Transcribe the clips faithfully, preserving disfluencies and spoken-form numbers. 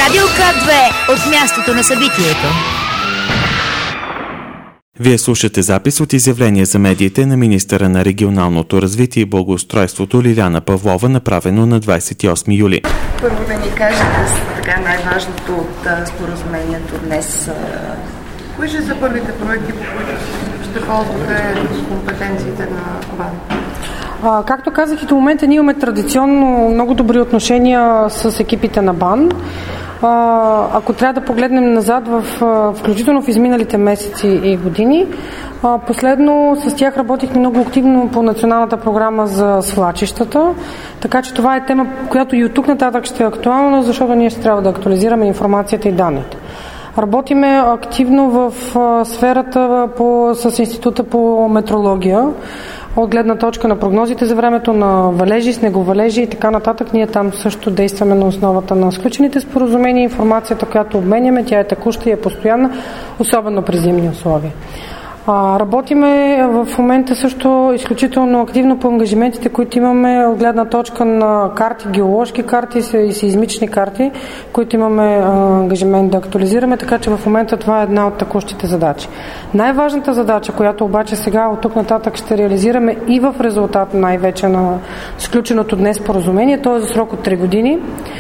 Радио К две от мястото на събитието. Вие слушате запис от изявление за медиите на министъра на регионалното развитие и благоустройството Лиляна Павлова, направено на двадесет и осми юли. Първо да ни кажете така най-важното от а, споразумението днес. Кои ще са първите проекти, по които ще ползвате компетенциите на БАН? А, както казах и до момента, ние имаме традиционно много добри отношения с екипите на БАН. А, ако трябва да погледнем назад, в, включително в изминалите месеци и години, а, последно с тях работихме много активно по националната програма за свлачищата, така че това е тема, която и от тук нататък ще е актуална, защото ние ще трябва да актуализираме информацията и данните. Работиме активно в а, сферата по, с Института по метрология, от гледна точка на прогнозите за времето на валежи, снеговалежи и така нататък. Ние там също действаме на основата на сключените споразумения. Информацията, която обменяме, тя е текуща и е постоянна, особено при зимни условия. А, работиме в момента също изключително активно по ангажиментите, които имаме от гледна точка на карти, геоложки карти и сеизмични карти, които имаме а, ангажимент да актуализираме, така че в момента това е една от текущите задачи. Най-важната задача, която обаче сега от тук нататък ще реализираме и в резултат най-вече на сключеното днес споразумение, то е за срок от три години.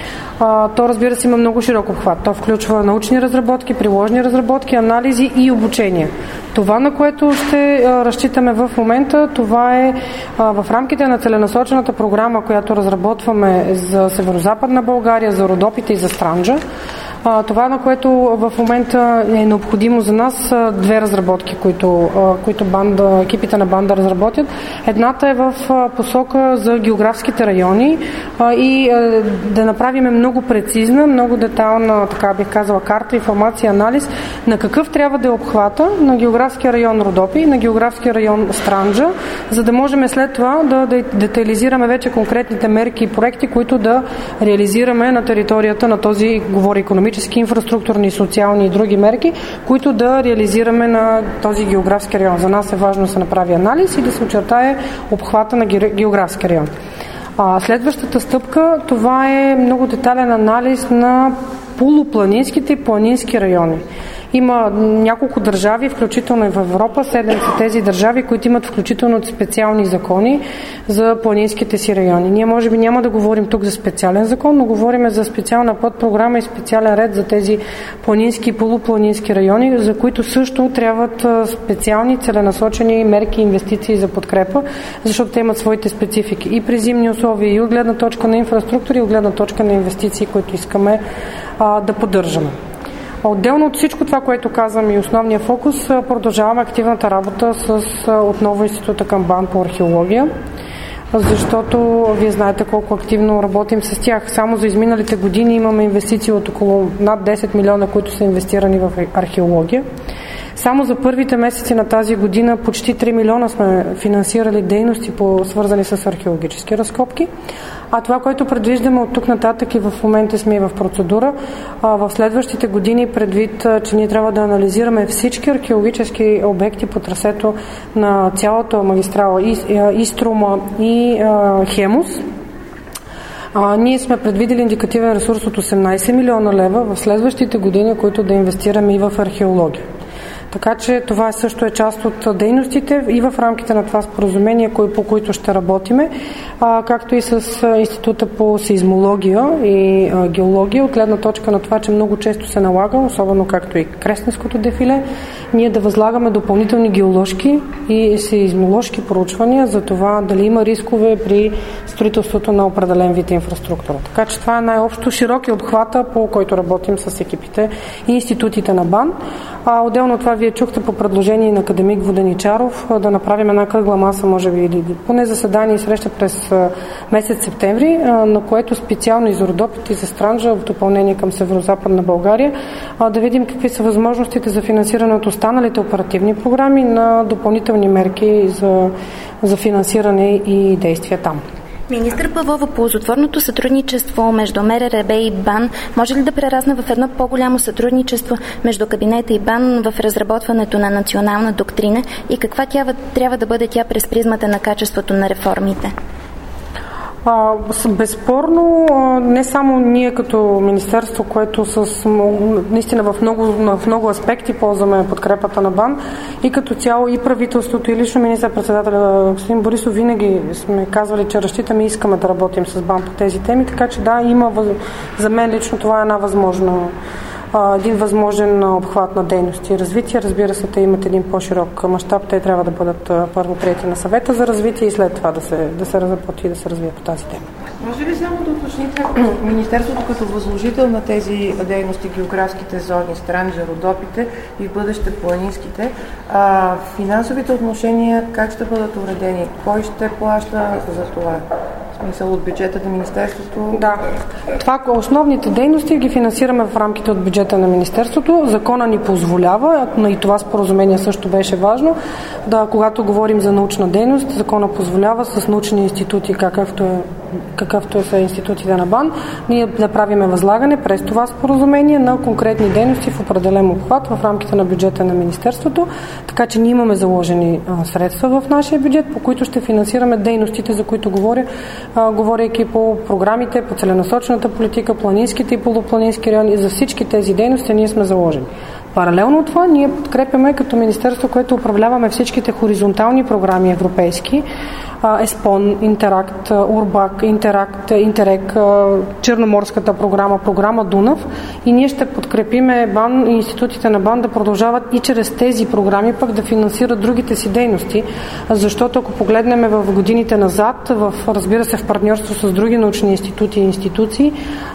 А, то, разбира се, има много широк обхват. То включва научни разработки, приложни разработки, анализи и обучение. Това, на което ще а, разчитаме в момента, това е а, в рамките на целенасочената програма, която разработваме за Северозападна България, за Родопите и за Странджа. А, това, на което в момента е необходимо за нас, а, две разработки, които, а, които банда, екипите на банда разработят. Едната е в а, посока за географските райони а, и а, да направим много прецизна, много детайлна, така бих казала, карта, информация, анализ на какъв трябва да е обхвата на географския район Родопи и на географския район Странджа, за да можем след това да, да детайлизираме вече конкретните мерки и проекти, които да реализираме на територията на този, говори икономически, инфраструктурни, социални и други мерки, които да реализираме на този географски район. За нас е важно да се направи анализ и да се очертае обхвата на географски район. А следващата стъпка, това е много детайлен анализ на полупланинските и планински райони. Има няколко държави, включително и в Европа, седем са тези държави, които имат включително специални закони за планинските си райони. Ние може би няма да говорим тук за специален закон, но говорим за специална подпрограма и специален ред за тези планински и полупланински райони, за които също трябват специални целенасочени мерки и инвестиции за подкрепа, защото те имат своите специфики и при зимни условия, и от гледна точка на инфраструктура, и от гледна точка на инвестиции, които искаме а, да поддържаме. Отделно от всичко това, което казвам и основния фокус, продължаваме активната работа с отново Института към БАН по археология, защото вие знаете колко активно работим с тях. Само за изминалите години имаме инвестиции от около над десет милиона, които са инвестирани в археология. Само за първите месеци на тази година почти три милиона сме финансирали дейности, по, свързани с археологически разкопки. А това, което предвиждаме от тук нататък и в момента сме и в процедура, а в следващите години, предвид, че ние трябва да анализираме всички археологически обекти по трасето на цялата магистрала Иструма и а, Хемус, А, ние сме предвидели индикативен ресурс от осемнадесет милиона лева в следващите години, които да инвестираме и в археология. Така че това също е част от дейностите и в рамките на това споразумение, по които ще работиме, а, както и с Института по сейзмология и а, геология, от гледна точка на това, че много често се налага, особено както и Кресненското дефиле, ние да възлагаме допълнителни геоложки и сейзмоложки проучвания за това дали има рискове при строителството на определен вид инфраструктура. Така че това е най-общо широки обхвата, по който работим с екипите и институтите на БАН. А, отделно това вие чухте по предложение на академик Воденичаров да направим една кръгла маса, може би, или поне заседание и среща през месец септември, на което специално и за Родопите и за Странджа, в допълнение към Северозападна България, да видим какви са възможностите за финансиране от останалите оперативни програми на допълнителни мерки за, за финансиране и действия там. Министър Павлова, ползотворното сътрудничество между МРРБ и БАН може ли да прерасне в едно по-голямо сътрудничество между кабинета и БАН в разработването на национална доктрина и каква тя трябва да бъде тя през призмата на качеството на реформите? А, безспорно, не само ние като министерство, което с, наистина в много, в много аспекти ползваме подкрепата на БАН, и като цяло и правителството, и лично министър-председателя господин Борисов винаги сме казвали, че разчитаме и искаме да работим с БАН по тези теми, така че да, има, за мен лично това е една възможна един възможен обхват на дейности и развитие. Разбира се, те имат един по-широк мащаб. Те трябва да бъдат първо приети на съвета за развитие и след това да се, да се разработи и да се развие по тази тема. Може ли само да уточните Министерството като възложител на тези дейности, географските зони, Странджа, Родопите и в бъдеще планинските, а, финансовите отношения как ще бъдат уредени? Кой ще плаща за това? Смисъл от бюджета на Министерството? Да. Това, основните дейности ги финансираме в рамките от бюджета на Министерството. Закона ни позволява, и това споразумение също беше важно, да, когато говорим за научна дейност, закона позволява с научни институти, какъвто е, какъвто е са институтите на БАН, ние да правиме възлагане през това споразумение на конкретни дейности в определен обхват в рамките на бюджета на Министерството, така че ние имаме заложени а, средства в нашия бюджет, по които ще финансираме дейностите, за които говоря, а, говорейки по програмите, по целенасочената политика, планинските и полупланински райони. За всички тези дейности ние сме заложени. Паралелно от това, ние подкрепяме като министерство, което управляваме всичките хоризонтални програми европейски, ЕСПОН, Интеракт, Урбак, Интеракт, Интерек, Черноморската програма, програма Дунав, и ние ще подкрепиме БАН и институтите на БАН да продължават и чрез тези програми пък да финансират другите си дейности, защото ако погледнем в годините назад, в, разбира се, в партньорство с други научни институти и институции,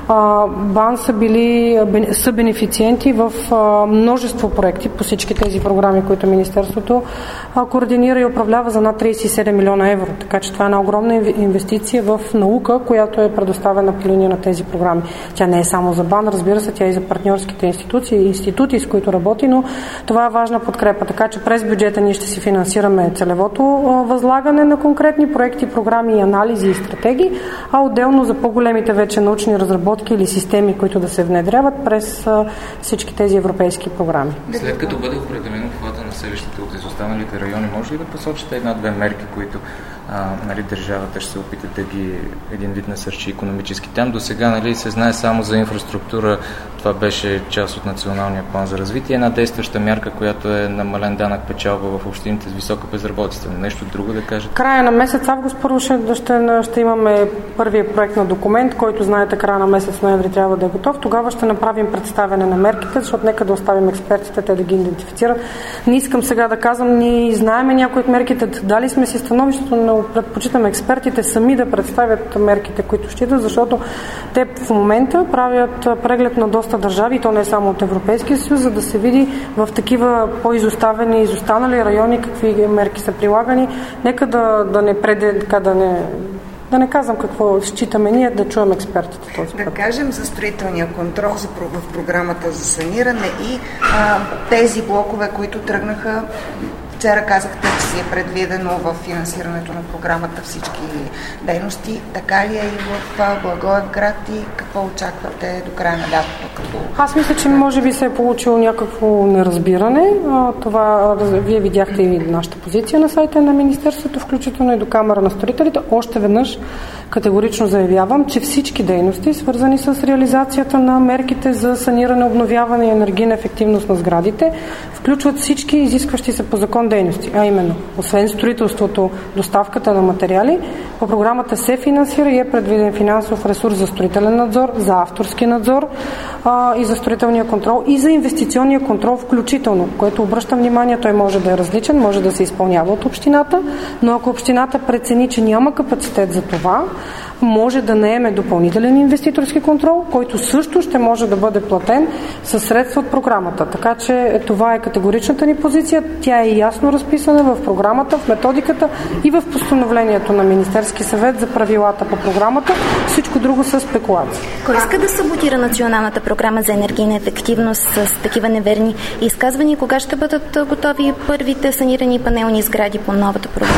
БАН са били са бенефициенти в множество проекти по всички тези програми, които Министерството координира и управлява за над тридесет и седем милиона евро. Така че това е една огромна инвестиция в наука, която е предоставена по линия на тези програми. Тя не е само за БАН, разбира се, тя е и за партньорските институции и институти, с които работи, но това е важна подкрепа. Така че през бюджета ние ще си финансираме целевото възлагане на конкретни проекти, програми, анализи и стратегии, а отделно за по-големите вече научни разработки или системи, които да се внедряват през всички тези европейски програми. След като бъде определено обхвата на селищите от изостаналите райони, може ли да посочите една-две мерки, които а, нали, държавата ще се опита да ги един вид насърчи икономически? Там до сега, нали, се знае само за инфраструктура, това беше част от националния план за развитие, една действаща мярка, която е намален данък печалба в общините с висока безработица. Нещо друго да кажете? Края на месец август първо ще, ще, ще имаме първия проект на документ, който знаете края на месец ноември трябва да е готов. Тогава ще направим представяне на мерките, защото нека да оставим експертите, те да ги идентифицират. Не искам сега да казвам, ние знаеме някои от мерките, дали сме си становището, но предпочитаме експертите сами да представят мерките, които считат, защото те в момента правят преглед на доста държави, и то не само от Европейския съюз, за да се види в такива по-изоставени, изостанали райони какви мерки са прилагани. Нека да, да не преде, така да не Да не казвам какво считаме ние, да чуем експертите. Този да кажем за строителния контрол за, в програмата за саниране и а, тези блокове, които тръгнаха. Вчера казахте, че си е предвидено в финансирането на програмата всички дейности. Така ли е и в Благоевград и какво очаквате до края на лятото? Като... Аз мисля, че може би се е получило някакво неразбиране. Това, вие видяхте и нашата позиция на сайта на Министерството, включително и до Камара на строителите. Още веднъж категорично заявявам, че всички дейности, свързани с реализацията на мерките за саниране, обновяване и енергийна ефективност на сградите, включват всички изискващи се по закон дейности, а именно, освен строителството, доставката на материали, по програмата се финансира и е предвиден финансов ресурс за строителен надзор, за авторски надзор а, и за строителния контрол и за инвестиционния контрол включително, което обръщам внимание, той може да е различен, може да се изпълнява от общината, но ако общината прецени, че няма капацитет за това, може да наеме допълнителен инвеститорски контрол, който също ще може да бъде платен със средства от програмата. Така че това е категоричната ни позиция. Тя е ясно разписана в програмата, в методиката и в постановлението на Министерски съвет за правилата по програмата. Всичко друго са спекулации. Кой иска да саботира националната програма за енергийна ефективност с такива неверни изказвания? Кога ще бъдат готови първите санирани панелни сгради по новата програма?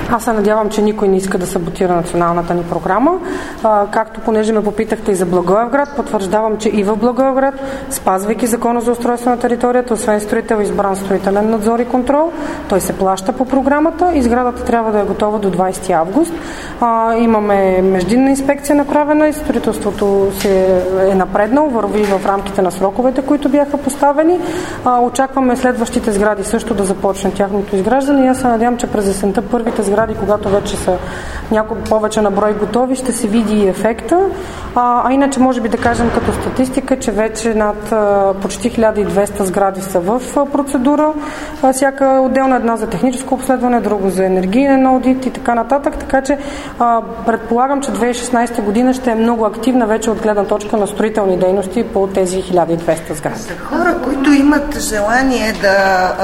Аз се надявам, че никой не иска да саботира националната ни програма. А, както понеже ме попитахте и за Благоевград, потвърждавам, че и в Благоевград, спазвайки Закона за устройство на територията, освен строител, избран строителен надзор и контрол, той се плаща по програмата и сградата трябва да е готова до двайсети август. А, имаме междинна инспекция направена и строителството се е напреднало, върви в рамките на сроковете, които бяха поставени. А, очакваме следващите сгради също да започне тяхното изграждане и аз се надявам, че през есента първите сгради, когато вече са няколко повече на брой готови, ще се види и ефекта. А, а иначе може би да кажем като статистика, че вече над а, почти хиляда и двеста сгради са в а, процедура. А, всяка отделна, една за техническо обследване, друго за енергиен аудит и така нататък. Така че а, предполагам, че две хиляди и шестнадесета година ще е много активна вече от гледна точка на строителни дейности по тези хиляда и двеста сгради. За хора, които имат желание да,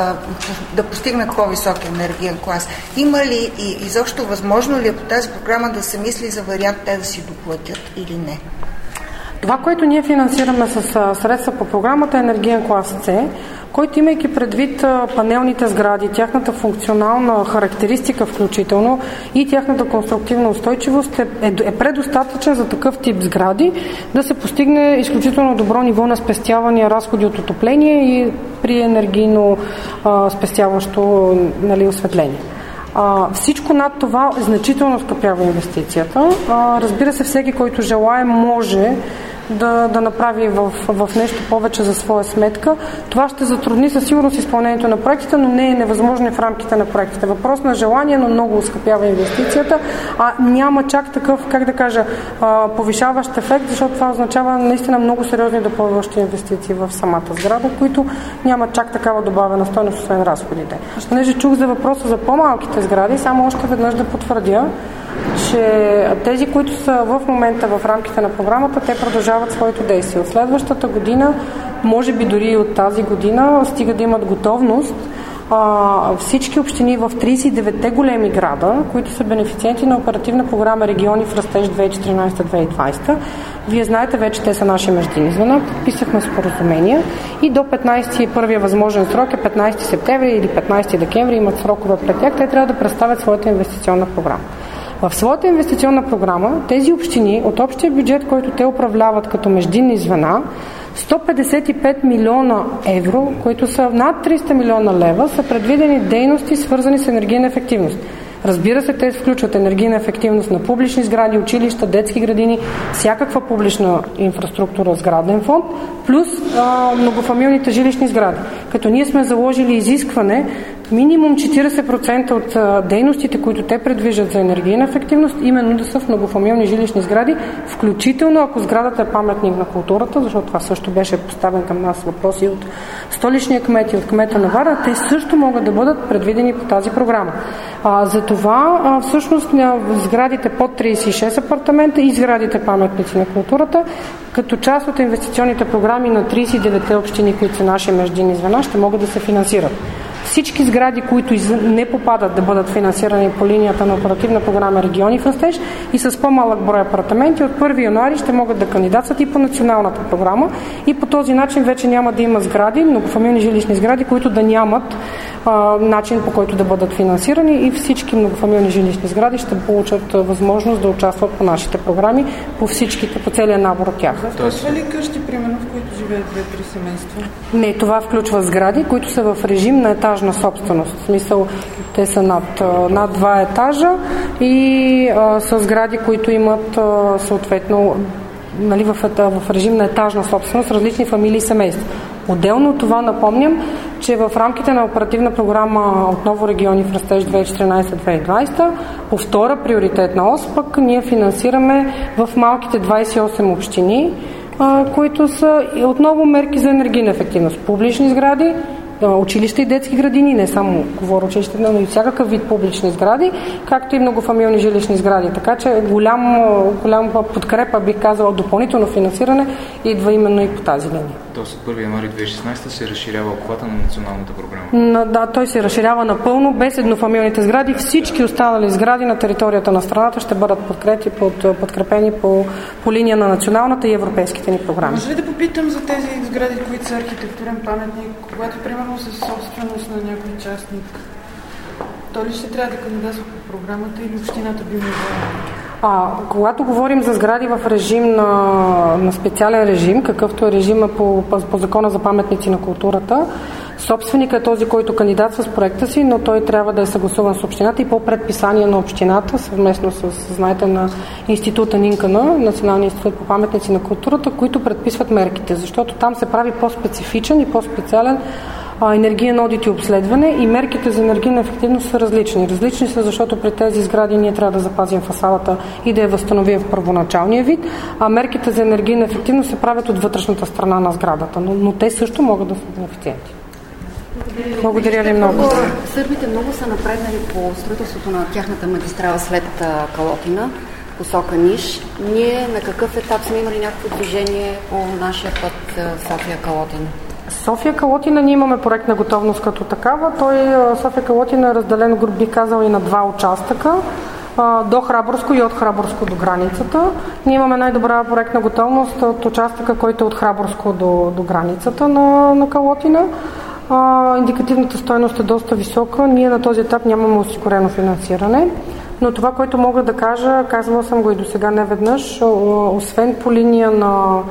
да постигнат по-висок енергиен клас, има ли и изобщо възможно ли е по тази програма да се мисли за вариант те да си доплатят или не? Това, което ние финансираме с средства по програмата е енергиен клас С, който, имайки предвид панелните сгради, тяхната функционална характеристика включително и тяхната конструктивна устойчивост е, е, е предостатъчен за такъв тип сгради да се постигне изключително добро ниво на спестявания, разходи от отопление и при енергийно а, спестяващо, нали, осветление. А, всичко над това значително скъпява инвестицията. А, разбира се, всеки, който желае, може да, да направи в, в нещо повече за своя сметка. Това ще затрудни със сигурност изпълнението на проектите, но не е невъзможно в рамките на проектите. Въпрос на желание, но много ускъпява инвестицията, а няма чак такъв, как да кажа, повишаващ ефект, защото това означава наистина много сериозни допълващи инвестиции в самата сграда, които нямат чак такава добавена стойност, освен разходите. Понеже чух за въпроса за по-малките сгради, само още веднъж да потвърдя, че тези, които са в момента в рамките на програмата, те продължават своето действие. От следващата година, може би дори и от тази година, стига да имат готовност, а, всички общини в тридесет и деветте големи града, които са бенефициенти на оперативна програма Региони в растеж две хиляди и четиринадесета - две хиляди и двадесета. Вие знаете вече, те са наши междинни звена, подписахме споразумения и до петнадесети, първия възможен срок е петнадесети септември или петнадесети декември, имат срокове пред тях, те трябва да представят своята инвестиционна програма. В своята инвестиционна програма тези общини от общия бюджет, който те управляват като междинни звена, сто петдесет и пет милиона евро, които са над триста милиона лева, са предвидени дейности, свързани с енергийна ефективност. Разбира се, те включват енергийна ефективност на публични сгради, училища, детски градини, всякаква публична инфраструктура, сграден фонд, плюс а, многофамилните жилищни сгради. Като ние сме заложили изискване минимум четиридесет процента от а, дейностите, които те предвиждат за енергийна ефективност, именно да са в многофамилни жилищни сгради, включително ако сградата е паметник на културата, защото това също беше поставен към нас въпроси от столичния кмет и от кмета на Варна, те също могат да бъдат предвидени по тази програма. А, за това а, всъщност сградите под тридесет и шест апартамента и сградите паметници на културата, като част от инвестиционните програми на тридесет и деветте общини, които са наши междинни звена, ще могат да се финансират. Всички сгради, които не попадат да бъдат финансирани по линията на оперативна програма Региони в растеж и с по-малък брой апартаменти, от първи януари ще могат да кандидатстват и по националната програма и по този начин вече няма да има сгради, многофамилни жилищни сгради, които да нямат а, начин, по който да бъдат финансирани, и всички многофамилни жилищни сгради ще получат а, възможност да участват по нашите програми, по всичките, по целия набор от тях. Включва ли къщи, примерно, в които живеят две-три семейства? Не, това включва сгради, които са в режим на етажна собственост. В смисъл, те са над, над два етажа и а, са сгради, които имат а, съответно, нали, в, в режим на етажна собственост различни фамилии и семейства. Отделно от това напомням, че в рамките на оперативна програма отново Региони в растеж две хиляди и четиринадесета - две хиляди и двадесета по втора приоритетна ос пък ние финансираме в малките двадесет и осем общини, а, които са отново мерки за енергийна ефективност. Публични сгради, училища и детски градини, не само говоря училища, но и всякакъв вид публични сгради, както и многофамилни жилищни сгради. Така че голям, голям подкрепа, бих казала, допълнително финансиране идва именно и по тази линия. Тоест от първи януари две хиляди и шестнадесета се разширява обхвата на националната програма? На, да, той се разширява напълно, без еднофамилните сгради. Всички останали сгради на територията на страната ще бъдат подкрепени, под, подкрепени по, по линия на националната и европейските ни програми. Може ли да попитам за тези сгради, които са архитектурен паметник, когато примерно са собственост на някой частник? Той ли ще трябва да кандидатства по програмата или общината би могла? А, когато говорим за сгради в режим на, на специален режим, какъвто е режима по, по закона за паметници на културата, собственикът е този, който кандидатства с проекта си, но той трябва да е съгласуван с общината и по предписание на общината, съвместно с, знаете, на института НИНКАНА, Националния институт по паметници на културата, които предписват мерките, защото там се прави по-специфичен и по-специален енергиен одит и обследване и мерките за енергийна ефективност са различни. Различни са, защото при тези сгради ние трябва да запазим фасадата и да я възстановим в първоначалния вид, а мерките за енергийна ефективност се правят от вътрешната страна на сградата, но, но те също могат да са бенефициенти. Благодаря ви много. Сърбите много са напреднали по строителството на тяхната магистрала след Калотина, посока Ниш. Ние на какъв етап сме имали някакво движение по нашия път София-Калотина? София-Калотина ние имаме проектна готовност като такава. Той София-Калотина е разделен, грубо би казал, и на два участъка. До Храбърско и от Храбърско до границата. Ние имаме най-добра проектна готовност от участъка, който е от Храбърско до, до границата на, на Калотина. А, индикативната стойност е доста висока. Ние на този етап нямаме осигурено финансиране. Но това, което мога да кажа, казвала съм го и до сега не веднъж, освен по линия на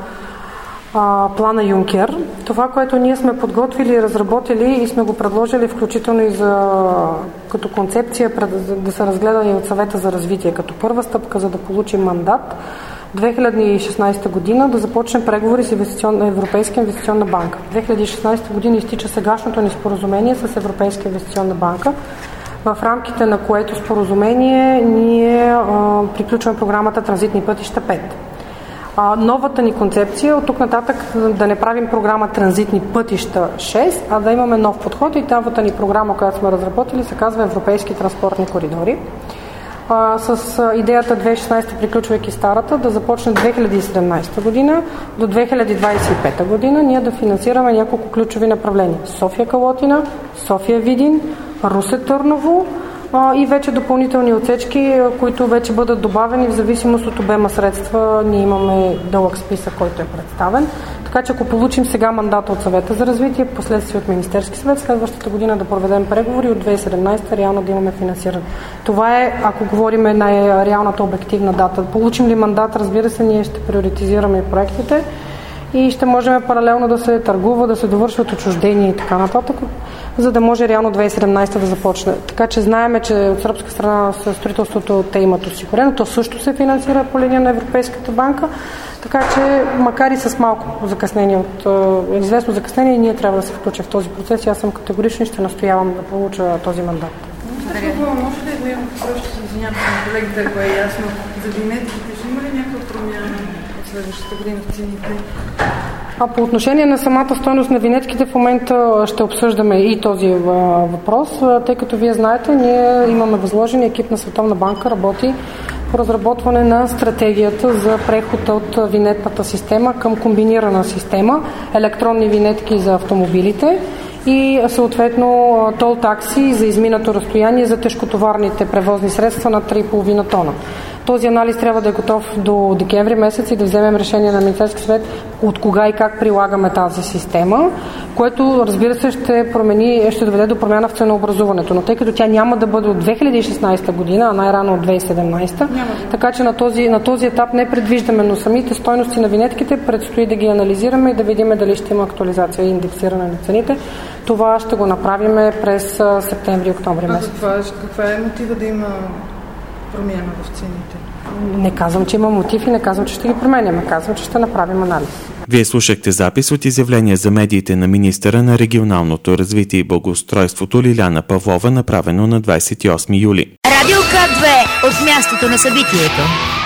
а, плана Юнкер, това, което ние сме подготвили и разработили и сме го предложили включително и за, като концепция пред, да се разгледа и от Съвета за развитие, като първа стъпка, за да получим мандат две хиляди и шестнадесета година да започнем преговори с инвестицион... Европейска инвестиционна банка. две хиляди и шестнадесета година изтича сегашното ни споразумение с Европейска инвестиционна банка, в рамките на което споразумение ние а, приключваме програмата Транзитни пътища пет. А, новата ни концепция от тук нататък да не правим програма Транзитни пътища шест, а да имаме нов подход и новата ни програма, която сме разработили, се казва Европейски транспортни коридори. А, с а, идеята две хиляди и шестнадесета, приключвайки старата, да започне две хиляди и седемнадесета година до две хиляди двадесет и пета година ние да финансираме няколко ключови направления. София-Калотина, София-Видин, Русе-Търново а, и вече допълнителни отсечки, които вече бъдат добавени в зависимост от обема средства. Ние имаме дълъг списък, който е представен. Така че ако получим сега мандата от Съвета за развитие, последствие от Министерски съвет, следващата година да проведем преговори от две хиляди и седемнадесета реално да имаме финансиране. Това е, ако говорим, най-реалната обективна дата. Получим ли мандат, разбира се, ние ще приоритизираме проектите и ще можем паралелно да се търгува, да се довършват отчуждения и така нататък, за да може реално две хиляди и седемнадесета да започне. Така че знаеме, че от сръбска страна строителството те имат осигурено. То също се финансира по линия на Европейската банка. Така че, макар и с малко закъснение, от е, известно закъснение, ние трябва да се включим в този процес и аз съм категорична и ще настоявам да получа този мандат. Благодаря. Може ли да имам въпрос, ще се извинявам на колегите, ако е ясно, за винетките, ще има ли някаква промяна от следващата година в цените? А по отношение на самата стойност на винетките, в момента ще обсъждаме и този въпрос, тъй като вие знаете, ние имаме възложен екип на Световна банка, работи по разработване на стратегията за преход от винетната система към комбинирана система, електронни винетки за автомобилите и съответно тол такси за изминато разстояние за тежкотоварните превозни средства на три и половина тона. Този анализ трябва да е готов до декември месец и да вземем решение на Министерски съвет от кога и как прилагаме тази система, което, разбира се, ще промени, ще доведе до промяна в ценообразуването. Но тъй като тя няма да бъде от две хиляди и шестнадесета година, а най-рано от две хиляди и седемнадесета, така че на този, на този етап не предвиждаме, но самите стойности на винетките предстои да ги анализираме и да видим дали ще има актуализация и индексиране на цените. Това ще го направим през септември и октомври месец. А каква, каква е мотива да има промяна в цените? Не казвам, че има мотив и не казвам, че ще ги променяме. Казвам, че ще направим анализ. Вие слушахте запис от изявление за медиите на министъра на регионалното развитие и благоустройството Лиляна Павлова, направено на двадесет и осми юли. Радио К две от мястото на събитието.